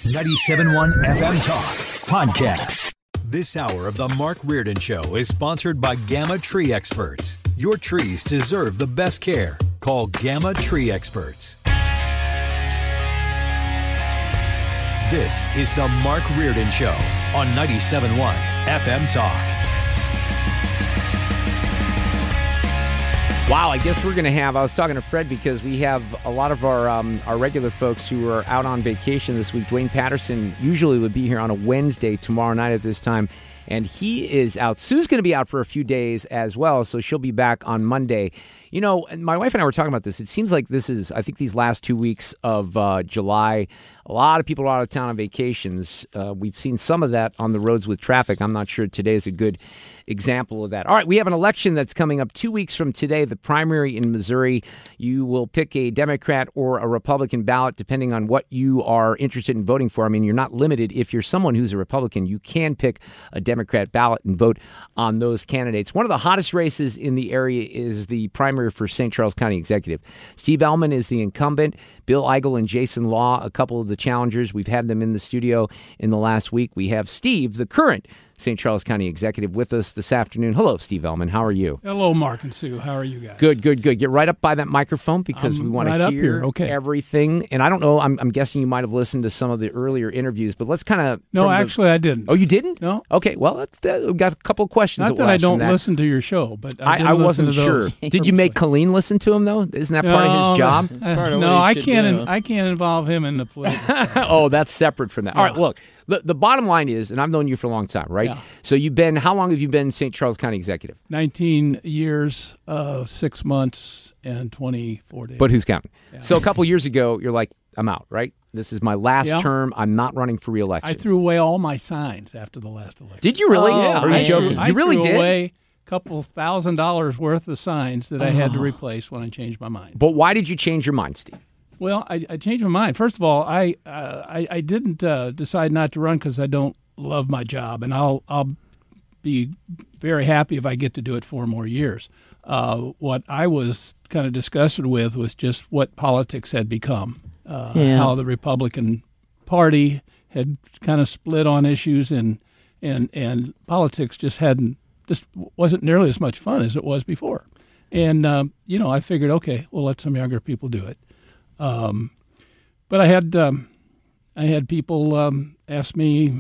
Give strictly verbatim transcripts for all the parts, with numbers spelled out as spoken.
ninety-seven point one F M Talk Podcast. This hour of the Mark Reardon Show is sponsored by Gamma Tree Experts. Your trees deserve the best care. Call Gamma Tree Experts. This is the Mark Reardon Show on ninety-seven point one F M Talk. Wow, I guess we're going to have, I was talking to Fred because we have a lot of our um, our regular folks who are out on vacation this week. Dwayne Patterson usually would be here on a Wednesday tomorrow night at this time, and he is out. Sue's going to be out for a few days as well, so she'll be back on Monday. You know, my wife and I were talking about this. It seems like this is, I think these last two weeks of uh, July, a lot of people are out of town on vacations. Uh, we've seen some of that on the roads with traffic. I'm not sure today is a good example of that. All right, we have an election that's coming up two weeks from today, the primary in Missouri. You will pick a Democrat or a Republican ballot depending on what you are interested in voting for. I mean, you're not limited. If you're someone who's a Republican, you can pick a Democrat ballot and vote on those candidates. One of the hottest races in the area is the primary for Saint Charles County Executive. Steve Ellman is the incumbent. Bill Eigel and Jason Law, a couple of the challengers. We've had them in the studio in the last week. We have Steve, the current Saint Charles County Executive, with us this afternoon. Hello, Steve Ellman. How are you? Hello, Mark and Sue. How are you guys? Good, good, good. Get right up by that microphone because I'm we want right to up hear here. Okay. everything. And I don't know, I'm, I'm guessing you might have listened to some of the earlier interviews, but let's kind of... No, actually, I didn't. Oh, you didn't? No. Okay, well, let's, uh, we've got a couple of questions. Not that I don't listen to your show, but I, I, did I listen wasn't to those. sure. Did you make Colleen listen to him, though? Isn't that no, part of his job? Uh, part of no, what he I should can't. do. I can't involve him in the political. Oh, that's separate from that. All right, Yeah. look, the, the bottom line is, and I've known you for a long time, right? Yeah. So you've been, how long have you been Saint Charles County Executive? Nineteen years, uh, six months, and twenty-four days. But who's counting? Yeah. So a couple years ago, you're like, I'm out, right? This is my last Yeah. term. I'm not running for re-election. I threw away all my signs after the last election. Did you really? Yeah, Are you I, joking? I you really threw did? away a couple thousand dollars worth of signs that I had to replace when I changed my mind. But why did you change your mind, Steve? Well, I, I changed my mind. First of all, I uh, I, I didn't uh, decide not to run because I don't love my job, and I'll I'll be very happy if I get to do it four more years. Uh, what I was kind of disgusted with was just what politics had become, uh, Yeah. how the Republican Party had kind of split on issues, and and and politics just hadn't just wasn't nearly as much fun as it was before. And um, you know, I figured, okay, we'll let some younger people do it. Um, but I had um, I had people um, ask me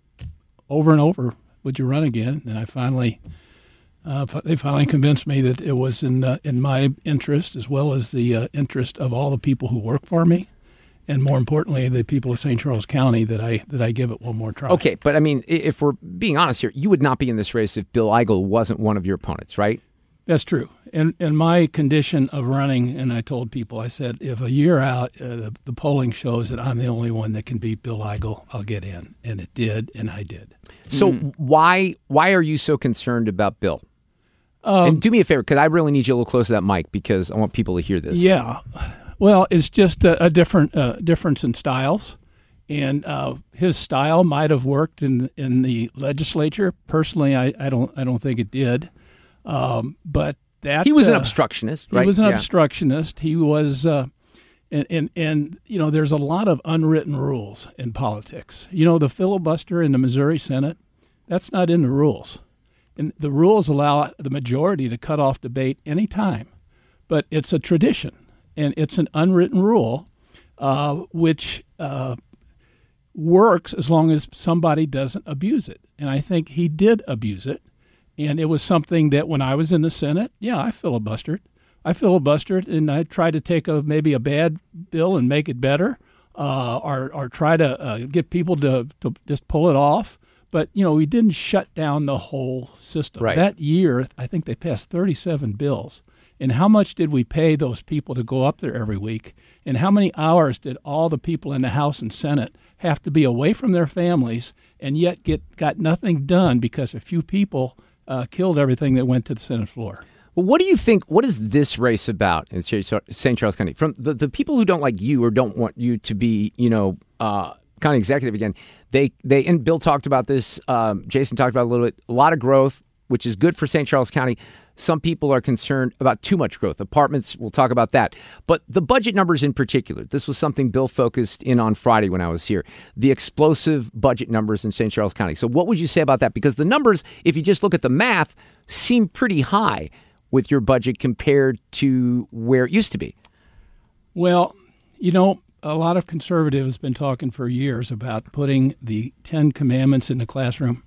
over and over, "Would you run again?" And I finally, uh, they finally convinced me that it was in uh, in my interest as well as the uh, interest of all the people who work for me, and more importantly, the people of Saint Charles County that I that I give it one more try. Okay, but I mean, i- if we're being honest here, you would not be in this race if Bill Eigel wasn't one of your opponents, right? That's true. And and my condition of running, and I told people, I said, if a year out, uh, the, the polling shows that I'm the only one that can beat Bill Eigel, I'll get in. And it did, and I did. So why why are you so concerned about Bill? Um, and do me a favor, because I really need you a little close to that mic because I want people to hear this. Yeah. Well, it's just a, a different uh, difference in styles. And uh, his style might have worked in in the legislature. Personally, I, I don't I don't think it did. Um, but that He was an uh, obstructionist, right? He was an Yeah. obstructionist. He was, uh, and, and and you know, there's a lot of unwritten rules in politics. You know, the filibuster in the Missouri Senate, that's not in the rules. And the rules allow the majority to cut off debate any time, but it's a tradition, and it's an unwritten rule, uh, which uh, works as long as somebody doesn't abuse it. And I think he did abuse it. And it was something that when I was in the Senate, yeah, I filibustered. I filibustered, and I tried to take a maybe a bad bill and make it better, uh, or or try to uh, get people to, to just pull it off. But, you know, we didn't shut down the whole system. Right. That year, I think they passed thirty-seven bills. And how much did we pay those people to go up there every week? And how many hours did all the people in the House and Senate have to be away from their families and yet get got nothing done because a few people Uh, killed everything that went to the Senate floor? Well, what do you think? What is this race about in Saint Charles County? From the, the people who don't like you or don't want you to be, you know, uh, county executive again, they they and Bill talked about this. Um, Jason talked about it a little bit. A lot of growth, which is good for Saint Charles County. Some people are concerned about too much growth. Apartments, we'll talk about that. But the budget numbers in particular, this was something Bill focused in on Friday when I was here, the explosive budget numbers in Saint Charles County. So what would you say about that? Because the numbers, if you just look at the math, seem pretty high with your budget compared to where it used to be. Well, you know, a lot of conservatives have been talking for years about putting the Ten Commandments in the classroom.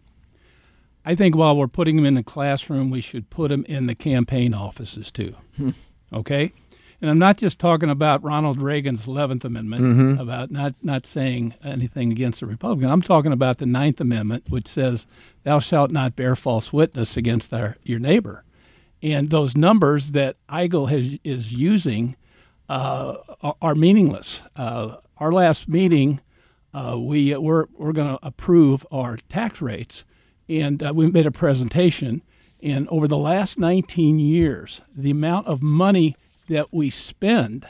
I think while we're putting them in the classroom, we should put them in the campaign offices too. Hmm. Okay? And I'm not just talking about Ronald Reagan's eleventh Amendment, mm-hmm. about not, not saying anything against the Republican. I'm talking about the ninth Amendment, which says, thou shalt not bear false witness against our, your neighbor. And those numbers that Eigel has, is using uh, are, are meaningless. Uh, our last meeting, uh, we, we're, we're going to approve our tax rates. And uh, we made a presentation, and over the last nineteen years, the amount of money that we spend,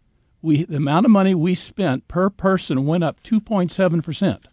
we the amount of money we spent per person went up two point seven percent.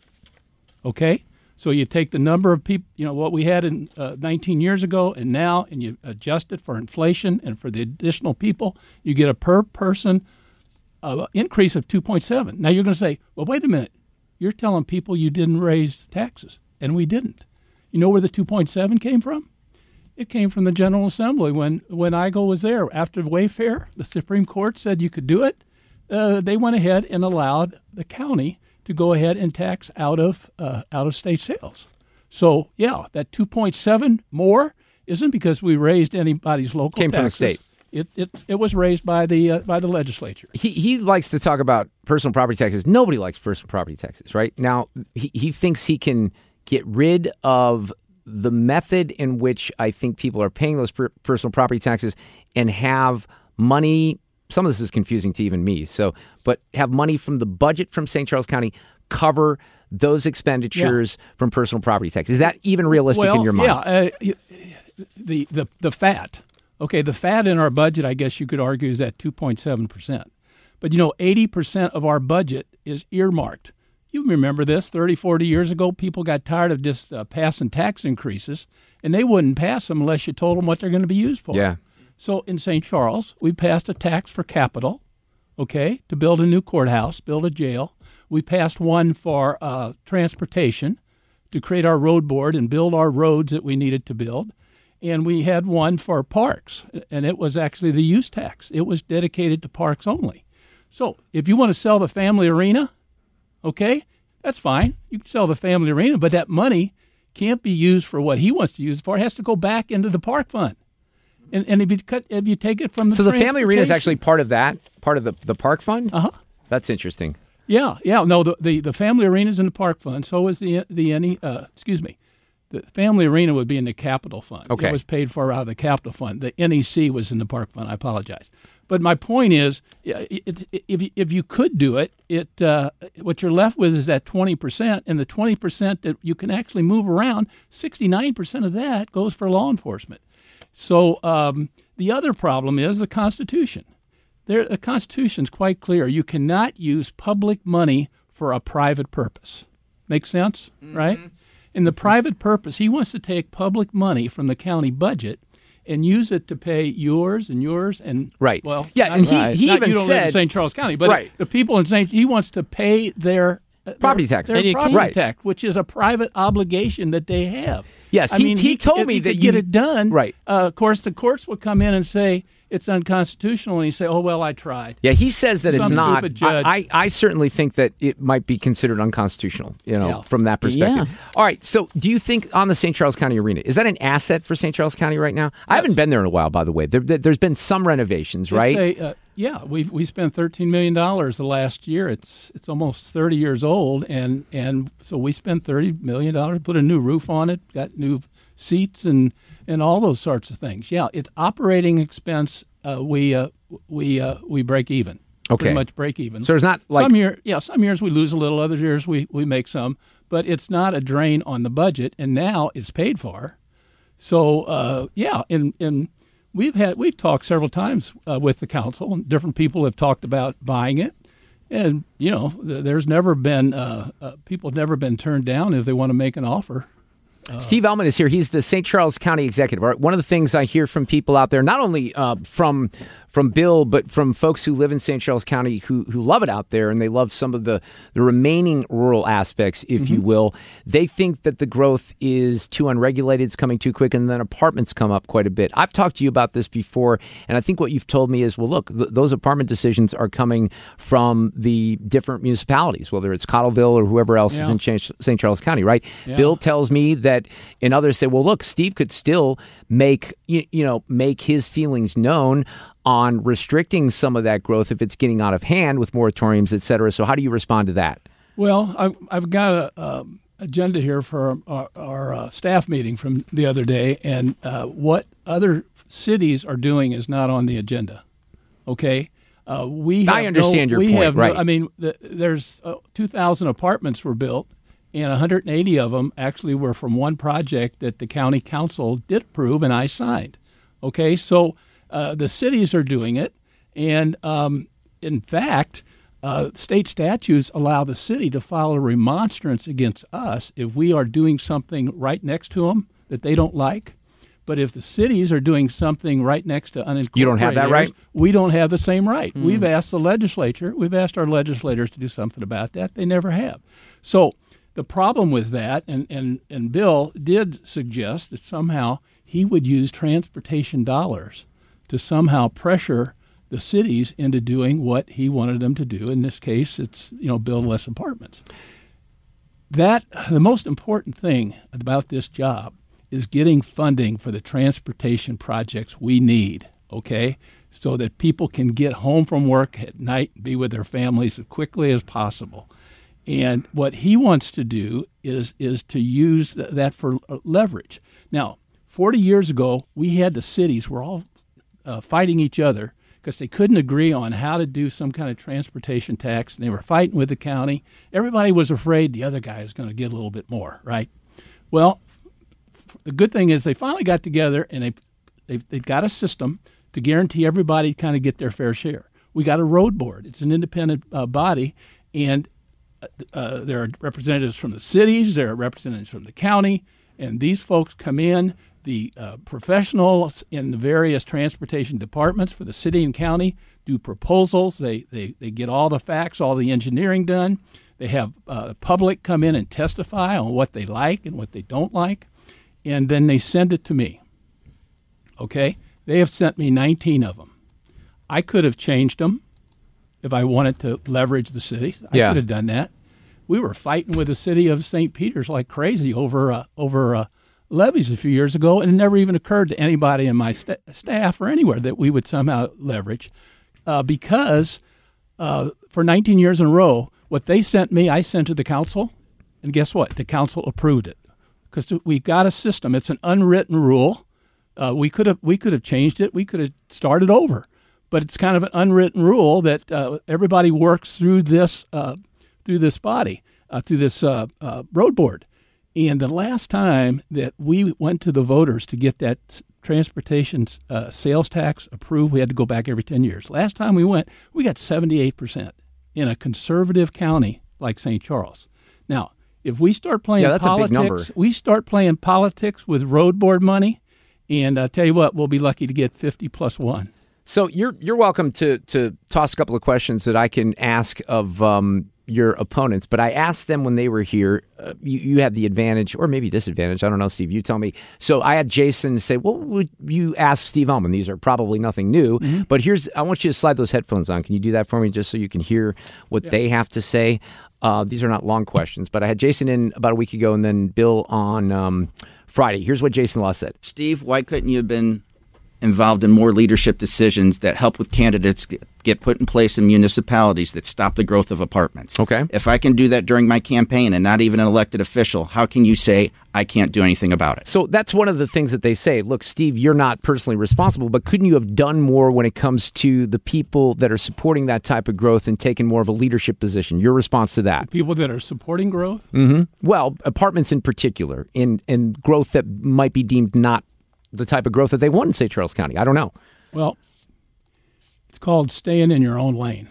Okay? So you take the number of people, you know, what we had in uh, nineteen years ago and now, and you adjust it for inflation and for the additional people, you get a per person uh, increase of two point seven. Now you're going to say, well, wait a minute. You're telling people you didn't raise taxes, and we didn't. You know where the two point seven came from? It came from the General Assembly when, when Eigel was there. After Wayfair, the Supreme Court said you could do it. Uh, they went ahead and allowed the county to go ahead and tax out of uh, out of state sales. So, yeah, that two point seven more isn't because we raised anybody's local came taxes. Came from the state. It, it it was raised by the uh, by the legislature. He he likes to talk about personal property taxes. Nobody likes personal property taxes, right? Now, he, he thinks he can get rid of the method in which I think people are paying those per- personal property taxes and have money. Some of this is confusing to even me. So, but have money from the budget from Saint Charles County cover those expenditures yeah. from personal property tax. Is that even realistic well, in your mind? Yeah, uh, the the the fat. Okay, the fat in our budget, I guess you could argue, is at two point seven percent. But you know, eighty percent of our budget is earmarked. You remember this, thirty, forty years ago, people got tired of just uh, passing tax increases, and they wouldn't pass them unless you told them what they're going to be used for. Yeah. So in Saint Charles, we passed a tax for capital, okay, to build a new courthouse, build a jail. We passed one for uh, transportation to create our road board and build our roads that we needed to build. And we had one for parks, and it was actually the use tax. It was dedicated to parks only. So if you want to sell the family arena, okay, that's fine. You can sell the family arena, but that money can't be used for what he wants to use it for. It has to go back into the park fund. And and if you cut, if you take it from the so the family arena is actually part of that, part of the, the park fund. Uh huh. That's interesting. Yeah, yeah. No, the, the, the family arena is in the park fund. So is the the any. Uh, excuse me. The family arena would be in the capital fund. Okay. It was paid for out of the capital fund. The N E C was in the park fund. I apologize. But my point is, it, it, if, you, if you could do it, it uh, what you're left with is that twenty percent, and the twenty percent that you can actually move around, sixty-nine percent of that goes for law enforcement. So um, the other problem is the Constitution. There, the Constitution is quite clear. You cannot use public money for a private purpose. Make sense, mm-hmm. right? In the private purpose, he wants to take public money from the county budget and use it to pay yours and yours and right. Well, yeah, and he, right. he not, even you don't said live in Saint Charles County, but right. the people in Saint he wants to pay their property their, tax, their and property right. tax, which is a private obligation that they have. Yes, I he, mean, he, he told if me he that could you get it done. Right. Uh, of course, the courts would come in and say it's unconstitutional, and he say, "Oh well, I tried." Yeah, he says that Some it's not. stupid judge. I, I, I certainly think that it might be considered unconstitutional. You know, Yeah. from that perspective. Yeah. All right. So, do you think on the Saint Charles County Arena is that an asset for Saint Charles County right now? I haven't been there in a while, by the way. There, there, there's been some renovations, right? It's a, uh, yeah, we we spent thirteen million dollars the last year. It's it's almost thirty years old, and and so we spent thirty million dollars, put a new roof on it, got new seats, and and all those sorts of things. Yeah, it's operating expense. Uh, we uh, we uh, we break even. Okay. Pretty much break even. So there's not like some year, yeah, some years we lose a little, other years we, we make some, but it's not a drain on the budget, and now it's paid for. So uh, yeah, and and we've had we've talked several times uh, with the council, and different people have talked about buying it, and you know, th- there's never been uh, uh, people have never been turned down if they want to make an offer. Uh, Steve Ellman is here. He's the Saint Charles County Executive. All right, one of the things I hear from people out there, not only uh, from from Bill, but from folks who live in Saint Charles County who who love it out there, and they love some of the, the remaining rural aspects, if mm-hmm. you will. They think that the growth is too unregulated, it's coming too quick, and then apartments come up quite a bit. I've talked to you about this before, and I think what you've told me is, well, look, th- those apartment decisions are coming from the different municipalities, whether it's Cottleville or whoever else yeah. is in Ch- Saint Charles County, right? Yeah. Bill tells me that, and others say, well, look, Steve could still make you, you know make his feelings known on restricting some of that growth if it's getting out of hand with moratoriums, et cetera. So how do you respond to that? Well, I've, I've got a um, agenda here for our, our uh, staff meeting from the other day, and uh, what other cities are doing is not on the agenda. Okay, uh, we have I understand no, your we point. Have right? No, I mean, the, there's uh, two thousand apartments were built, and one hundred eighty of them actually were from one project that the county council did approve and I signed. Okay, so. Uh, the cities are doing it, and um, in fact, uh, state statutes allow the city to file a remonstrance against us if we are doing something right next to them that they don't like. But if the cities are doing something right next to unincorporated you don't have that right? We don't have the same right. Mm. We've asked the legislature, we've asked our legislators to do something about that. They never have. So the problem with that, and, and, and Bill did suggest that somehow he would use transportation dollars to somehow pressure the cities into doing what he wanted them to do. In this case, it's, you know, build less apartments. That the most important thing about this job is getting funding for the transportation projects we need, okay, so that people can get home from work at night and be with their families as quickly as possible. And what he wants to do is is to use th- that for leverage. Now, forty years ago, we had the cities were all Uh, fighting each other because they couldn't agree on how to do some kind of transportation tax, and they were fighting with the county. Everybody was afraid the other guy is going to get a little bit more, right? Well, f- the good thing is they finally got together, and they they they got a system to guarantee everybody kind of get their fair share. We got a road board. It's an independent uh, body, and uh, uh, there are representatives from the cities, there are representatives from the county, and these folks come in. The uh, professionals in the various transportation departments for the city and county do proposals. They they, they get all the facts, all the engineering done. They have uh, the public come in and testify on what they like and what they don't like, and then they send it to me. Okay? They have sent me nineteen of them. I could have changed them if I wanted to leverage the city. I yeah. could have done that. We were fighting with the city of Saint Peter's like crazy over uh, over uh, levies a few years ago, and it never even occurred to anybody in my st- staff or anywhere that we would somehow leverage uh, because uh, for nineteen years in a row, what they sent me, I sent to the council, and guess what? The council approved it because we've got a system. It's an unwritten rule. Uh, we could have we could have changed it. We could have started over, but it's kind of an unwritten rule that uh, everybody works through this uh, through this body, uh, through this uh, uh, road board. And the last time that we went to the voters to get that transportation uh, sales tax approved, we had to go back every ten years. Last time we went, we got seventy-eight percent in a conservative county like Saint Charles. Now, if we start playing yeah, that's politics, a big number. we start playing politics with road board money, and I tell you what, we'll be lucky to get fifty plus one. So you're you're welcome to to toss a couple of questions that I can ask of um, your opponents, but I asked them when they were here. Uh, you, you had the advantage, or maybe disadvantage. I don't know, Steve. You tell me. So I had Jason say, "Well, would you ask Steve Ellman? These are probably nothing new, mm-hmm. but here's I want you to slide those headphones on. Can you do that for me, just so you can hear what yeah. they have to say?" Uh, these are not long questions, but I had Jason in about a week ago, and then Bill on um, Friday. Here's what Jason Law said. Steve, why couldn't you have been involved in more leadership decisions that help with candidates get, get put in place in municipalities that stop the growth of apartments? Okay. If I can do that during my campaign and not even an elected official, how can you say I can't do anything about it? So that's one of the things that they say. Look, Steve, you're not personally responsible, but couldn't you have done more when it comes to the people that are supporting that type of growth and taking more of a leadership position? Your response to that? People that are supporting growth? Mm-hmm. Well, apartments in particular, and and growth that might be deemed not the type of growth that they want in Saint Charles County. I don't know. Well, it's called staying in your own lane.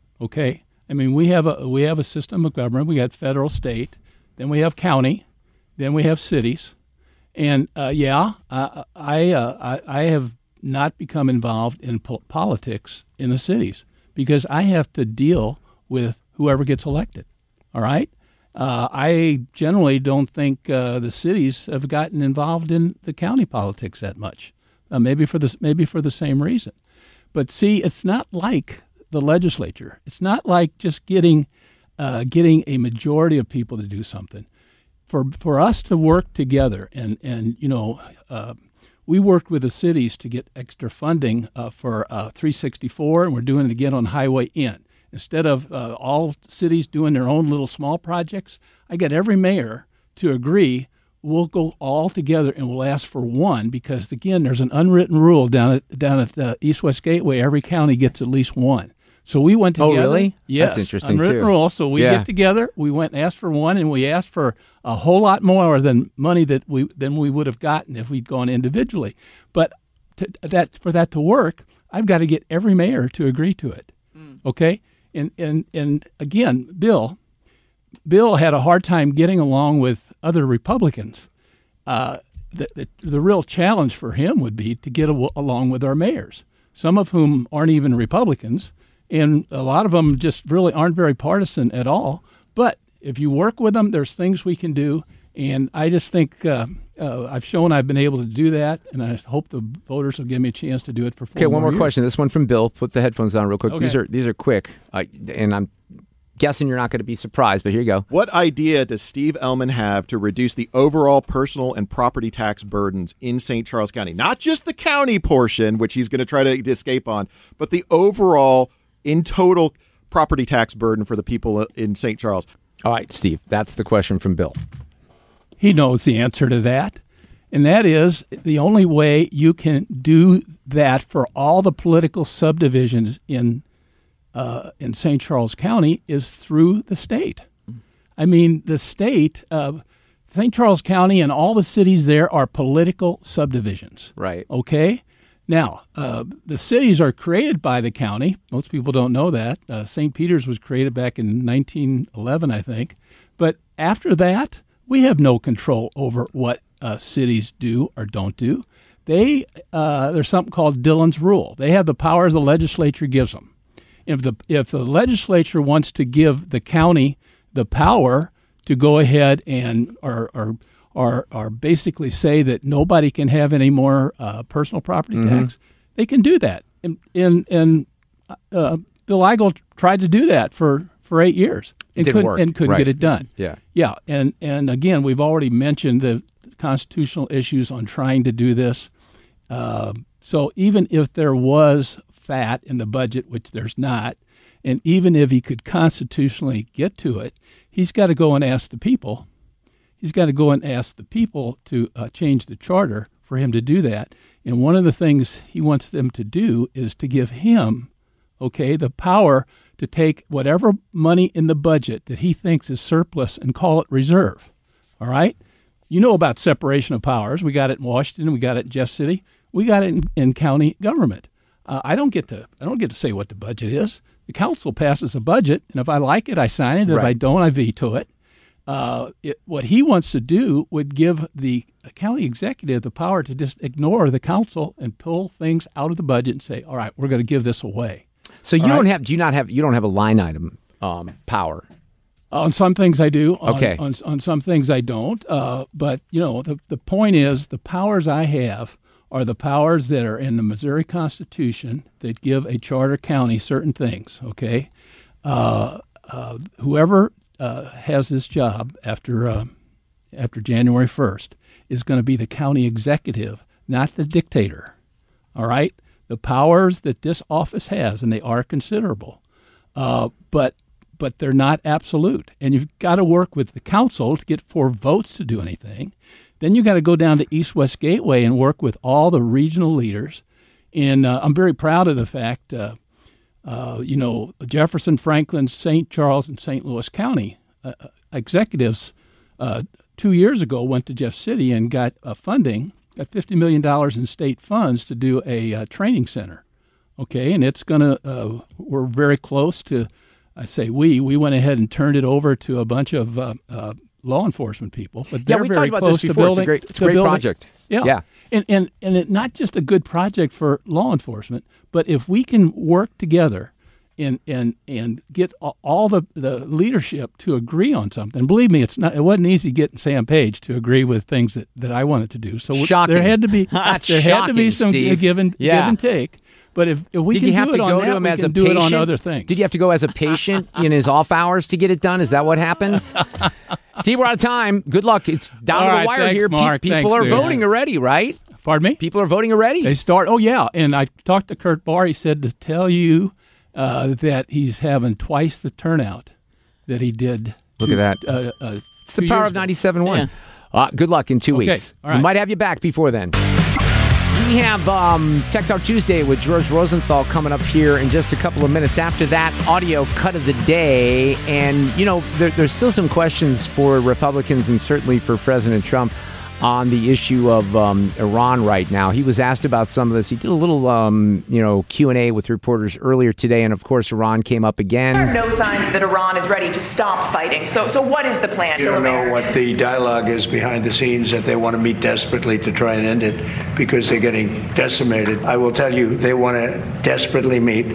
Okay? I mean, we have a we have a system of government. We got federal, state, then we have county, then we have cities. And, uh, yeah, I I, uh, I I have not become involved in po- politics in the cities because I have to deal with whoever gets elected, all right? Uh, I generally don't think uh, the cities have gotten involved in the county politics that much, uh, maybe for the, maybe for the same reason. But see, it's not like the legislature. It's not like just getting uh, getting a majority of people to do something. For for us to work together, and, and you know, uh, we worked with the cities to get extra funding uh, for uh, three sixty-four, and we're doing it again on Highway N. Instead of uh, all cities doing their own little small projects, I get every mayor to agree we'll go all together and we'll ask for one because, again, there's an unwritten rule down at down at the East-West Gateway. Every county gets at least one. So we went together. Oh, really? Yes. That's interesting, unwritten too. rule. So we Yeah. get together. We went and asked for one, and we asked for a whole lot more than money that we than we would have gotten if we'd gone individually. But to, that for that to work, I've got to get every mayor to agree to it. Mm. Okay? And and and again, Bill, Bill had a hard time getting along with other Republicans. Uh, the, the the real challenge for him would be to get a, along with our mayors, some of whom aren't even Republicans, and a lot of them just really aren't very partisan at all. But if you work with them, there's things we can do, and I just think uh, uh, I've shown I've been able to do that, and I hope the voters will give me a chance to do it for four Okay, one more years. question. This one from Bill. Put the headphones on real quick. Okay. These are these are quick, uh, and I'm guessing you're not going to be surprised, but here you go. What idea does Steve Ellman have to reduce the overall personal and property tax burdens in Saint Charles County? Not just the county portion, which he's going to try to escape on, but the overall, in total, property tax burden for the people in Saint Charles. All right, Steve, that's the question from Bill. He knows the answer to that, and that is the only way you can do that for all the political subdivisions in uh, in Saint Charles County is through the state. I mean, the state, uh, Saint Charles County and all the cities there are political subdivisions. Right. Okay? Now, uh, the cities are created by the county. Most people don't know that. Uh, Saint Peter's was created back in nineteen eleven, I think. But after that, we have no control over what uh, cities do or don't do. They uh, there's something called Dillon's Rule. They have the powers the legislature gives them. If the if the legislature wants to give the county the power to go ahead and or or or, or basically say that nobody can have any more uh, personal property Mm-hmm. tax, they can do that. And and, and uh, Bill Eigel tried to do that for, for eight years and didn't couldn't work. and couldn't Right. get it done. Yeah. Yeah, and and again, we've already mentioned the constitutional issues on trying to do this. Uh, so even if there was fat in the budget, which there's not, and even if he could constitutionally get to it, he's got to go and ask the people. He's got to go and ask the people to uh, change the charter for him to do that. And one of the things he wants them to do is to give him, okay, the power to take whatever money in the budget that he thinks is surplus and call it reserve. All right? You know about separation of powers. We got it in Washington. We got it in Jeff City. We got it in, in county government. Uh, I don't get to I don't get to say what the budget is. The council passes a budget, and if I like it, I sign it. If Right. I don't, I veto it. Uh, it. What he wants to do would give the county executive the power to just ignore the council and pull things out of the budget and say, all right, we're going to give this away. So you All don't right. have do you not have you don't have a line item um, power? On some things I do. On, Okay. On, on some things I don't. Uh, but, you know, the, the point is the powers I have are the powers that are in the Missouri Constitution that give a charter county certain things, okay? Uh, uh, whoever uh, has this job after uh, after January first is going to be the county executive, not the dictator, all right? The powers that this office has, and they are considerable, uh, but but they're not absolute. And you've got to work with the council to get four votes to do anything. Then you've got to go down to East-West Gateway and work with all the regional leaders. And uh, I'm very proud of the fact, uh, uh, you know, Jefferson, Franklin, Saint Charles, and Saint Louis County uh, executives uh, two years ago went to Jeff City and got uh, funding, got fifty million dollars in state funds to do a uh, training center. Okay, and it's going to, uh, we're very close to, I say we, we went ahead and turned it over to a bunch of uh, uh, law enforcement people, but Yeah, they're we very talked about close this to before. building. It's a great, it's a to great building- project. Yeah, Yeah. and and and it, not just a good project for law enforcement, but if we can work together and and and get all the, the leadership to agree on something. Believe me, it's not. It wasn't easy getting Sam Page to agree with things that, that I wanted to do. So Shocking. there had to be That's there had to be shocking, some Steve. give and Yeah. give and take. But if, if we Did can you have do to it go on to that, him we as can a do patient? it on other things. Did you have to go as a patient in his off hours to get it done? Is that what happened? Steve, we're out of time. Good luck. It's down All to the right, wire thanks, here. Pe- Mark. people Thanks, are Sue. voting Yes. already, right? Pardon me? People are voting already. They start. Oh yeah, and I talked to Kurt Barr. He said to tell you uh, that he's having twice the turnout that he did. Look two- at that. Uh, uh, It's the two power years of ago. ninety-seven point one. Yeah. Uh, good luck in two Okay, weeks. all right. We might have you back before then. We have um, Tech Talk Tuesday with George Rosenthal coming up here in just a couple of minutes. After that, audio cut of the day. And, you know, there, there's still some questions for Republicans and certainly for President Trump on the issue of um, Iran right now. He was asked about some of this. He did a little, um, you know, Q and A with reporters earlier today. And, of course, Iran came up again. There are no signs that Iran is ready to stop fighting. So, so what is the plan? You don't know what the dialogue is behind the scenes, that they want to meet desperately to try and end it because they're getting decimated. I will tell you, they want to desperately meet.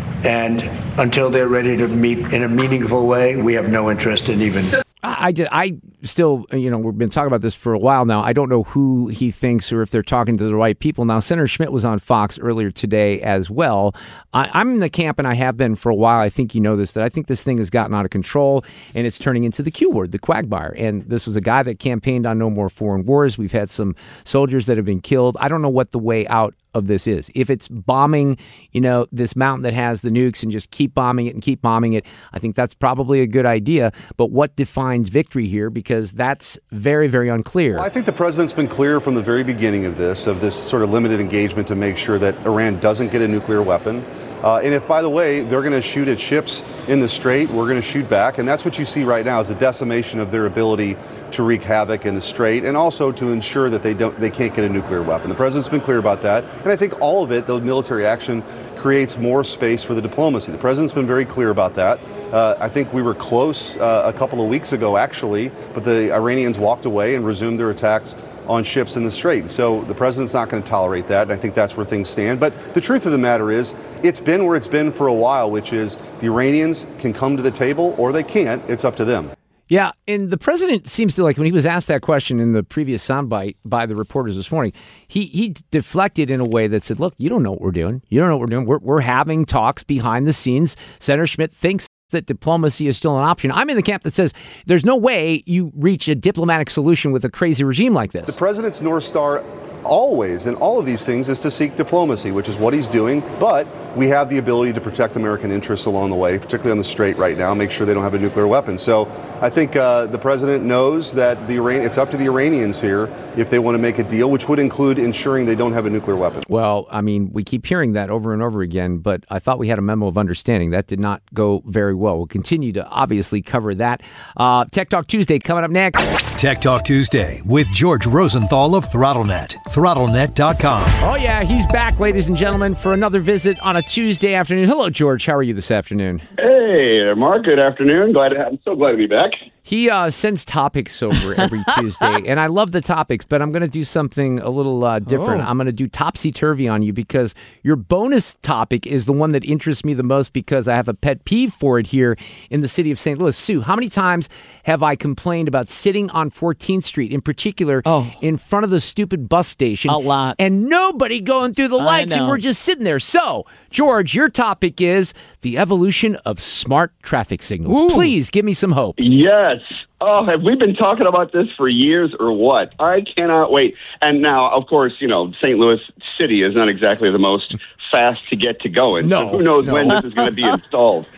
And until they're ready to meet in a meaningful way, we have no interest in even... I, I, I still, you know, we've been talking about this for a while now. I don't know who he thinks or if they're talking to the right people. Now, Senator Schmidt was on Fox earlier today as well. I, I'm in the camp, and I have been for a while. I think you know this, that I think this thing has gotten out of control, and it's turning into the Q word, the quagmire. And this was a guy that campaigned on no more foreign wars. We've had some soldiers that have been killed. I don't know what the way out of this is. If it's bombing, you know, this mountain that has the nukes and just keep bombing it and keep bombing it, I think that's probably a good idea. But what defines victory here? Because that's very, very unclear. Well, I think the president's been clear from the very beginning of this, of this sort of limited engagement to make sure that Iran doesn't get a nuclear weapon. Uh, and if, by the way, they're going to shoot at ships in the Strait, we're going to shoot back. And that's what you see right now is the decimation of their ability to wreak havoc in the Strait and also to ensure that they don't, they can't get a nuclear weapon. The president's been clear about that. And I think all of it, the military action, creates more space for the diplomacy. The president's been very clear about that. Uh, I think we were close uh, a couple of weeks ago, actually, but the Iranians walked away and resumed their attacks on ships in the Strait. So the president's not going to tolerate that, and I think that's where things stand. But the truth of the matter is, it's been where it's been for a while, which is the Iranians can come to the table or they can't. It's up to them. Yeah, and the president seems to, like, when he was asked that question in the previous soundbite by the reporters this morning, he he deflected in a way that said, look, you don't know what we're doing. You don't know what we're doing. We're, we're having talks behind the scenes. Senator Schmidt thinks that diplomacy is still an option. I'm in the camp that says there's no way you reach a diplomatic solution with a crazy regime like this. The president's North Star always in all of these things is to seek diplomacy, which is what he's doing. But we have the ability to protect American interests along the way, particularly on the Strait right now, make sure they don't have a nuclear weapon. So I think uh, the president knows that the Iran- it's up to the Iranians here if they want to make a deal, which would include ensuring they don't have a nuclear weapon. Well, I mean, we keep hearing that over and over again, but I thought we had a memo of understanding. That did not go very well. We'll continue to obviously cover that. Uh, Tech Talk Tuesday coming up next. Tech Talk Tuesday with George Rosenthal of ThrottleNet. Throttle net dot com. Oh, yeah, he's back, ladies and gentlemen, for another visit on a Tuesday afternoon. Hello, George. How are you this afternoon? Hey there, Mark. Good afternoon. Glad to have, I'm so glad to be back. He uh, sends topics over every Tuesday, and I love the topics, but I'm going to do something a little uh, different. Oh. I'm going to do topsy-turvy on you because your bonus topic is the one that interests me the most because I have a pet peeve for it here in the city of Saint Louis. Sue, how many times have I complained about sitting on fourteenth Street, in particular, Oh. in front of the stupid bus station? A lot. And nobody going through the I lights, and know. we're just sitting there. So, George, your topic is the evolution of smart traffic signals. Ooh. Please give me some hope. Yes. Oh, have we been talking about this for years or what? I cannot wait. And now, of course, you know, Saint Louis City is not exactly the most fast to get to going. No, So who knows no. when this is going to be installed.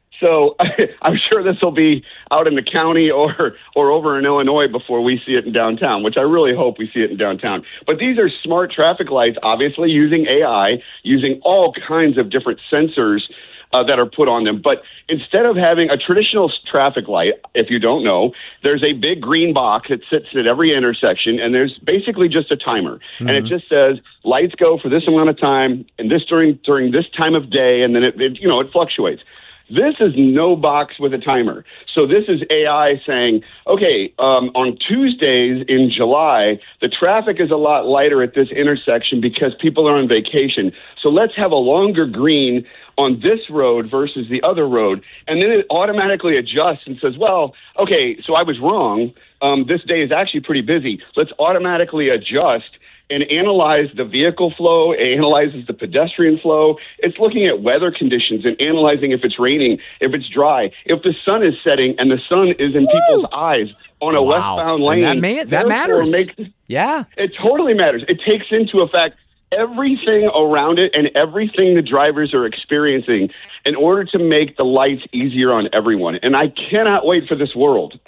So I'm sure this will be out in the county or or over in Illinois before we see it in downtown, which I really hope we see it in downtown. But these are smart traffic lights, obviously using A I, using all kinds of different sensors uh, that are put on them. But instead of having a traditional traffic light, if you don't know, there's a big green box that sits at every intersection, and there's basically just a timer. Mm-hmm. And it just says, lights go for this amount of time, and this during during this time of day, and then it, it you know, it fluctuates. This is no box with a timer. So this is A I saying, okay, um, on Tuesdays in July, the traffic is a lot lighter at this intersection because people are on vacation. So let's have a longer green on this road versus the other road. And then it automatically adjusts and says, well, okay, so I was wrong. Um, this day is actually pretty busy. Let's automatically adjust and analyze the vehicle flow, it analyzes the pedestrian flow. It's looking at weather conditions and analyzing if it's raining, if it's dry, if the sun is setting and the sun is in Woo! people's eyes on a wow. westbound lane. And that may, that matters. Makes, yeah. It totally matters. It takes into effect everything around it and everything the drivers are experiencing in order to make the lights easier on everyone. And I cannot wait for this world.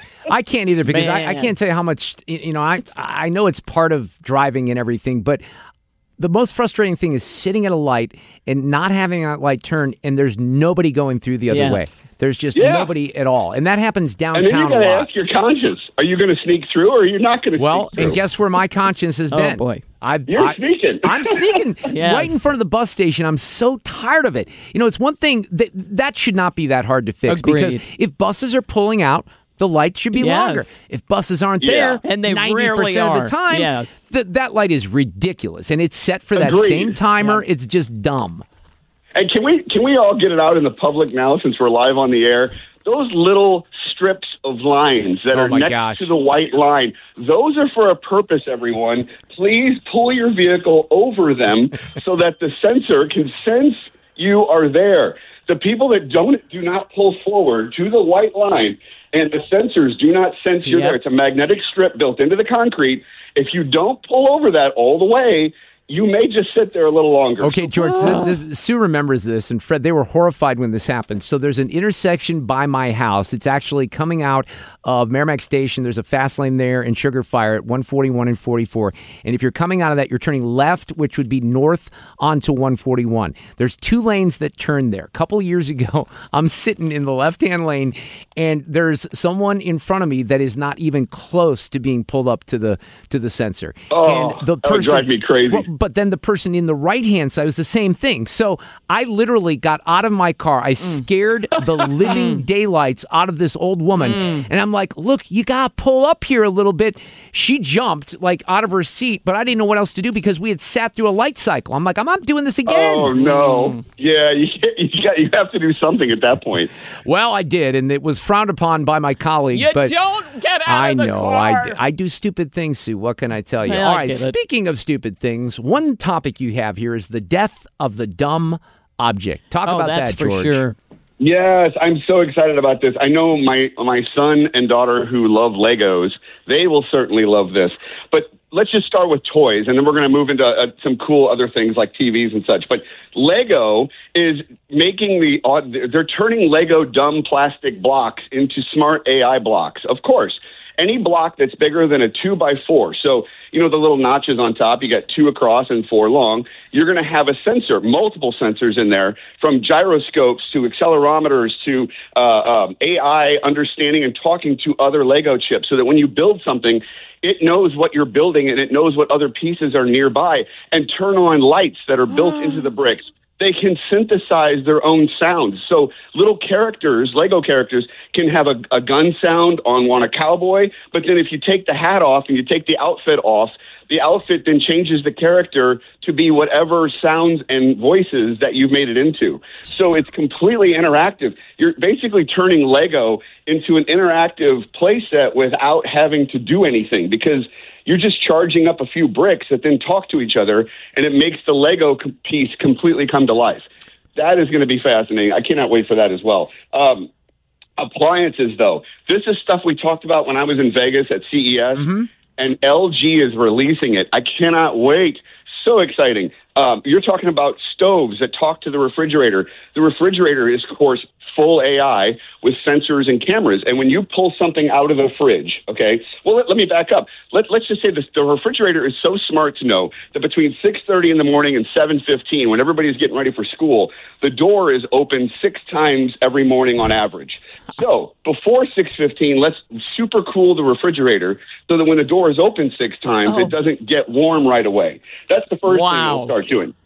I can't either because I, I can't tell you how much, you know, I I know it's part of driving and everything, but the most frustrating thing is sitting at a light and not having that light turn and there's nobody going through the other yes. way. There's just yeah. nobody at all. And that happens downtown and then you gotta a lot. ask your conscience, are you going to sneak through or are you not going to well, sneak through? and guess where my conscience has Oh, been? boy. I've, You're I, sneaking. I'm sneaking Yes. right in front of the bus station. I'm so tired of it. You know, it's one thing that that should not be that hard to fix Agreed. because if buses are pulling out, the light should be Yes. longer. If buses aren't Yeah. there, And they ninety rarely percent of are. the time, Yes. th- that light is ridiculous. And it's set for that Agreed. same timer. It's just dumb. And can we can we all get it out in the public now since we're live on the air? Those little strips of lines that Oh are my next gosh. to the white line, those are for a purpose, everyone. Please pull your vehicle over them so that the sensor can sense you are there. The people that don't do not pull forward to the white line and the sensors do not sense you're Yep. there. It's a magnetic strip built into the concrete. If you don't pull over that all the way, you may just sit there a little longer. Okay, George, this, this, Sue remembers this, and Fred, they were horrified when this happened. So there's an intersection by my house. It's actually coming out of Merrimack Station. There's a fast lane there in Sugar Fire at one forty-one and forty-four. And if you're coming out of that, you're turning left, which would be north onto one forty-one. There's two lanes that turn there. A couple years ago, I'm sitting in the left-hand lane, and there's someone in front of me that is not even close to being pulled up to the to the sensor. Oh, and the that would drive me crazy. Well, but then the person in the right-hand side was the same thing. So I literally got out of my car. I scared the living daylights out of this old woman. And I'm like, look, you got to pull up here a little bit. She jumped like out of her seat, but I didn't know what else to do because we had sat through a light cycle. I'm like, I'm not doing this again. Oh, no. Yeah, you, you, got, you have to do something at that point. Well, I did, and it was frowned upon by my colleagues. You but don't get out I of the know, car. I, d- I do stupid things, Sue. What can I tell you? Well, All I right, get it. speaking of stupid things, one topic you have here is the death of the dumb object. Talk oh, about that's that, for George. sure. Yes, I'm so excited about this. I know my my son and daughter who love Legos, they will certainly love this. But let's just start with toys, and then we're going to move into uh, some cool other things like T Vs and such. But Lego is making the, uh, they're turning Lego dumb plastic blocks into smart A I blocks. Of course, any block that's bigger than a two by four. So, you know, the little notches on top, you got two across and four long. You're going to have a sensor, multiple sensors in there, from gyroscopes to accelerometers to uh, um, A I understanding and talking to other Lego chips so that when you build something, it knows what you're building and it knows what other pieces are nearby and turn on lights that are built into the bricks. They can synthesize their own sounds. So little characters, Lego characters, can have a, a gun sound on one, a cowboy, but then if you take the hat off and you take the outfit off, the outfit then changes the character to be whatever sounds and voices that you've made it into. So it's completely interactive. You're basically turning Lego into an interactive playset without having to do anything because you're just charging up a few bricks that then talk to each other, and it makes the Lego com- piece completely come to life. That is going to be fascinating. I cannot wait for that as well. Um, appliances, though. This is stuff we talked about when I was in Vegas at C E S, mm-hmm. and L G is releasing it. I cannot wait. So exciting. Um, you're talking about stoves that talk to the refrigerator. The refrigerator is, of course, full A I with sensors and cameras. And when you pull something out of the fridge, okay, well, let, let me back up. Let, let's just say this, the refrigerator is so smart to know that between six thirty in the morning and seven fifteen, when everybody's getting ready for school, the door is open six times every morning on average. So before six fifteen, let's super cool the refrigerator so that when the door is open six times, Oh. it doesn't get warm right away. That's the first Wow. thing we'll start doing.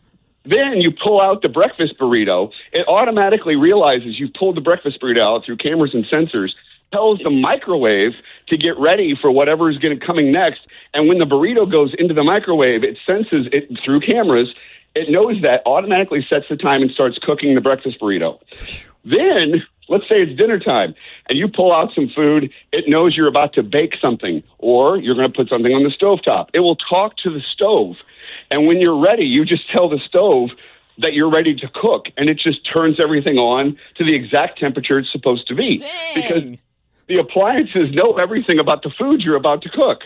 Then you pull out the breakfast burrito. It automatically realizes you've pulled the breakfast burrito out through cameras and sensors, tells the microwave to get ready for whatever is going to coming next. And when the burrito goes into the microwave, it senses it through cameras. It knows that, automatically sets the time and starts cooking the breakfast burrito. Then, let's say it's dinner time, and you pull out some food. It knows you're about to bake something, or you're going to put something on the stovetop. It will talk to the stove. And when you're ready, you just tell the stove that you're ready to cook, and it just turns everything on to the exact temperature it's supposed to be. Dang. Because the appliances know everything about the food you're about to cook.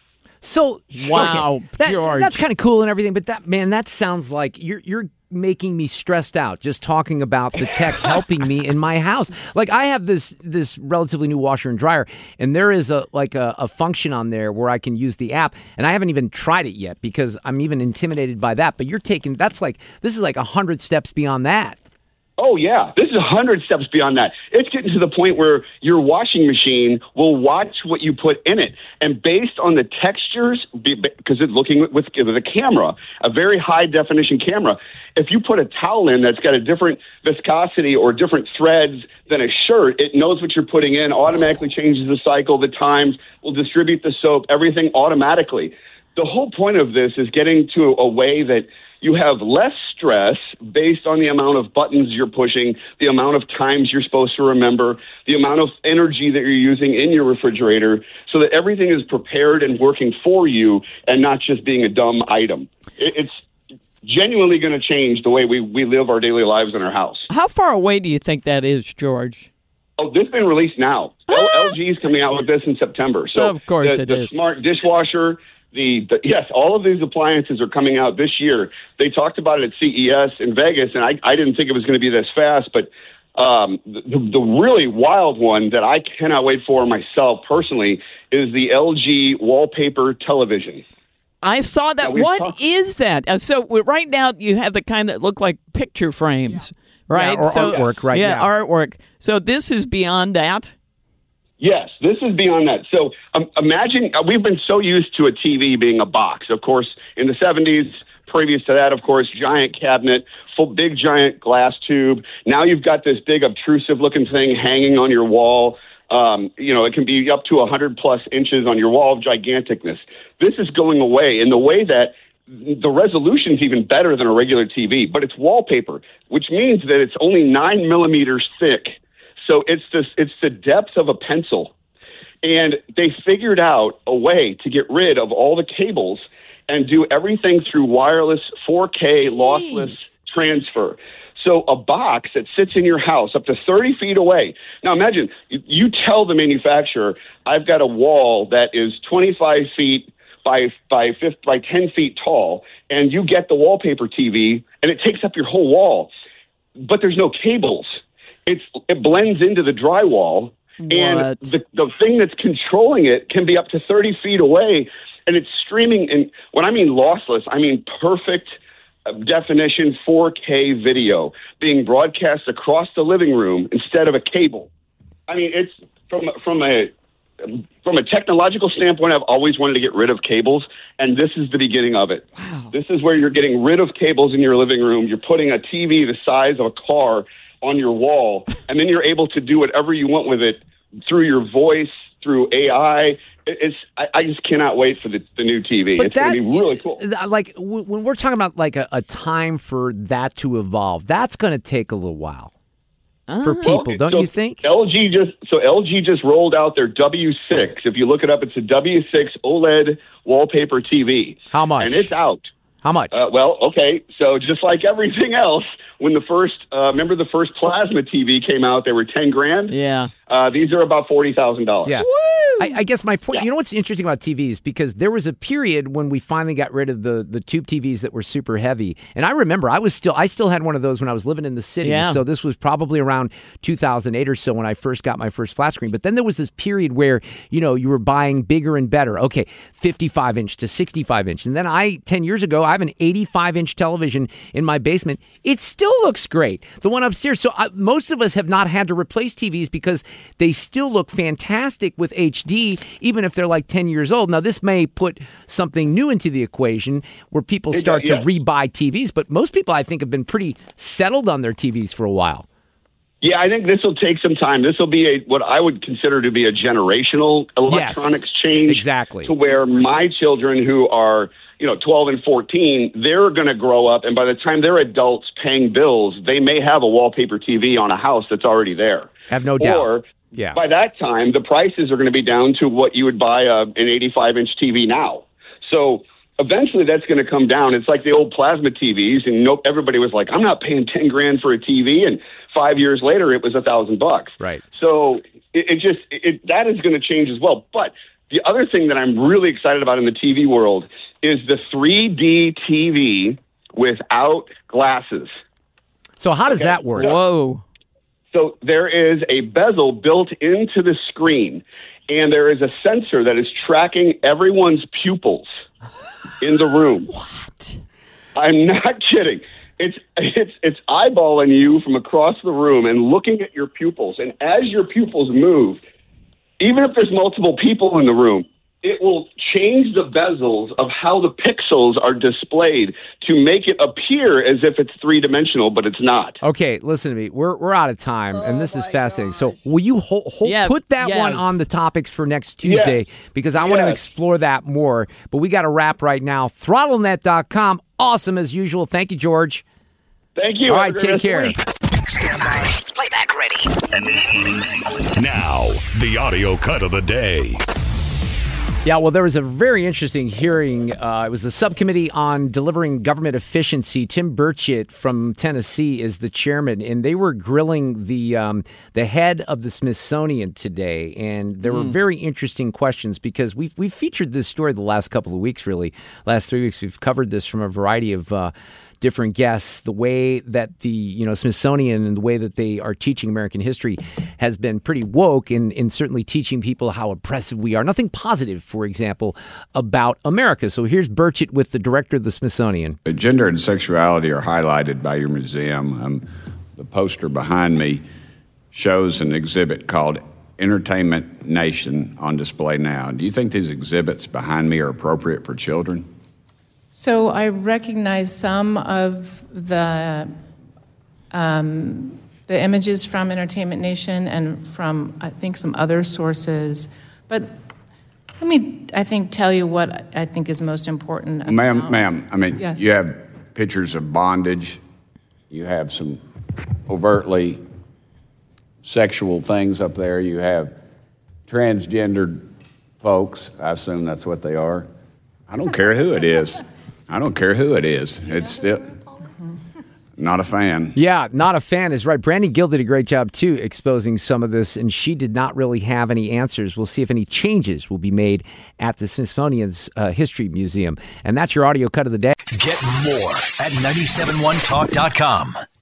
So Wow, okay, that- George. that's kind of cool and everything, but that man, that sounds like you're you're making me stressed out just talking about the tech helping me in my house. Like I have this this relatively new washer and dryer, and there is a like a, a function on there where I can use the app, and I haven't even tried it yet because I'm even intimidated by that. But you're taking that's like this is like a hundred steps beyond that. Oh, yeah. This is a hundred steps beyond that. It's getting to the point where your washing machine will watch what you put in it. And based on the textures, because it's looking with, with, with a camera, a very high-definition camera, if you put a towel in that's got a different viscosity or different threads than a shirt, it knows what you're putting in, automatically changes the cycle, the times, will distribute the soap, everything automatically. The whole point of this is getting to a way that you have less stress based on the amount of buttons you're pushing, the amount of times you're supposed to remember, the amount of energy that you're using in your refrigerator, so that everything is prepared and working for you and not just being a dumb item. It's genuinely going to change the way we, we live our daily lives in our house. How far away do you think that is, George? Oh, this has been released now. L- LG is coming out with this in September. So Of course the, it the is. smart dishwasher, The, the yes, all of these appliances are coming out this year. They talked about it at C E S in Vegas, and I, I didn't think it was going to be this fast. But um, the, the really wild one that I cannot wait for myself personally is the L G wallpaper television. I saw that. Now, we've What talked- is that? Uh, so w- right now you have the kind that look like picture frames, right? Yeah, or so, artwork, right, Yeah, yeah. artwork. So this is beyond that? Yes, this is beyond that. So um, imagine, uh, we've been so used to a T V being a box. Of course, in the seventies, previous to that, of course, giant cabinet, full big giant glass tube. Now you've got this big obtrusive looking thing hanging on your wall. Um, you know, it can be up to one hundred plus inches on your wall of giganticness. This is going away in the way that the resolution is even better than a regular T V, but it's wallpaper, which means that it's only nine millimeters thick. So it's this, it's the depth of a pencil. And they figured out a way to get rid of all the cables and do everything through wireless four K lossless transfer. So a box that sits in your house up to thirty feet away. Now imagine, you, you tell the manufacturer, I've got a wall that is twenty-five feet by by fifth, by ten feet tall, and you get the wallpaper T V, and it takes up your whole wall. But there's no cables. It's, it blends into the drywall, and What? the, the thing that's controlling it can be up to thirty feet away, and it's streaming. And when I mean lossless, I mean perfect uh, definition four K video being broadcast across the living room instead of a cable. I mean, it's from from a from a technological standpoint, I've always wanted to get rid of cables, and this is the beginning of it. Wow. This is where you're getting rid of cables in your living room. You're putting a T V the size of a car on your wall, and then you're able to do whatever you want with it through your voice, through A I. It's I, I just cannot wait for the, the new T V. But it's going to be really cool. Like w- when we're talking about like a, a time for that to evolve, that's going to take a little while for people, Well, don't so you think? L G just so L G just rolled out their W six. If you look it up, it's a W six OLED wallpaper T V. How much? And it's out. How much? Uh, well, okay. So just like everything else, when the first, uh, remember the first plasma T V came out, they were ten grand. Yeah. Uh, these are about forty thousand dollars. Yeah. I, I guess my point, you know what's interesting about T Vs? Because there was a period when we finally got rid of the, the tube T Vs that were super heavy. And I remember I was still, I still had one of those when I was living in the city. Yeah. So this was probably around two thousand eight or so when I first got my first flat screen. But then there was this period where, you know, you were buying bigger and better. Okay, fifty-five inch to sixty-five inch. And then I, ten years ago, I have an eighty-five inch television in my basement. It's still still looks great. The one upstairs. So uh, most of us have not had to replace T Vs because they still look fantastic with H D, even if they're like ten years old. Now, this may put something new into the equation where people start yeah, yeah. to rebuy T Vs, but most people, I think, have been pretty settled on their T Vs for a while. Yeah, I think this will take some time. This will be a what I would consider to be a generational electronics yes, change. Exactly. To where my children who are, you know, twelve and fourteen, they're going to grow up, and by the time they're adults paying bills, they may have a wallpaper T V on a house that's already there. Have no doubt. Or yeah. by that time, the prices are going to be down to what you would buy a, an eighty-five inch T V now. So eventually that's going to come down. It's like the old plasma T Vs, and nope, everybody was like, I'm not paying ten grand for a T V. And five years later, it was a thousand bucks. Right. So it, it just, it, that is going to change as well. But the other thing that I'm really excited about in the T V world is the three D T V without glasses. So how does Okay. that work? Whoa. So there is a bezel built into the screen, and there is a sensor that is tracking everyone's pupils in the room. What? I'm not kidding. It's it's it's eyeballing you from across the room and looking at your pupils. And as your pupils move, even if there's multiple people in the room, it will change the bezels of how the pixels are displayed to make it appear as if it's three-dimensional, but it's not. Okay, listen to me. We're we're out of time, and this is fascinating. So will you hold, hold, Yeah, put that yes. one on the topics for next Tuesday because I want to Yes. explore that more. But we got to wrap right now. Throttle net dot com. Awesome as usual. Thank you, George. Thank you. All Have a right, great take rest of the care. week. Stand by. Playback ready. Now, the audio cut of the day. Yeah, well, there was a very interesting hearing. Uh, it was the subcommittee on delivering government efficiency. Tim Burchett from Tennessee is the chairman, and they were grilling the um, the head of the Smithsonian today. And there were very interesting questions because we've we've featured this story the last couple of weeks. Really, last three weeks we've covered this from a variety of Uh, different guests. The way that the you know Smithsonian and the way that they are teaching American history has been pretty woke in, in certainly teaching people how oppressive we are. Nothing positive, for example, about America. So here's Burchett with the director of the Smithsonian. Gender and sexuality are highlighted by your museum. Um, the poster behind me shows an exhibit called Entertainment Nation on display now. Do you think these exhibits behind me are appropriate for children? So I recognize some of the um, the images from Entertainment Nation and from, I think, some other sources. But let me, I think, tell you what I think is most important. Well, ma'am, about- ma'am, I mean, Yes. you have pictures of bondage. You have some overtly sexual things up there. You have transgendered folks. I assume that's what they are. I don't care who it is. I don't care who it is. It's still not a fan. Yeah, not a fan is right. Brandy Gill did a great job, too, exposing some of this, and she did not really have any answers. We'll see if any changes will be made at the Smithsonian's uh, History Museum. And that's your audio cut of the day. Get more at nine seven one talk dot com.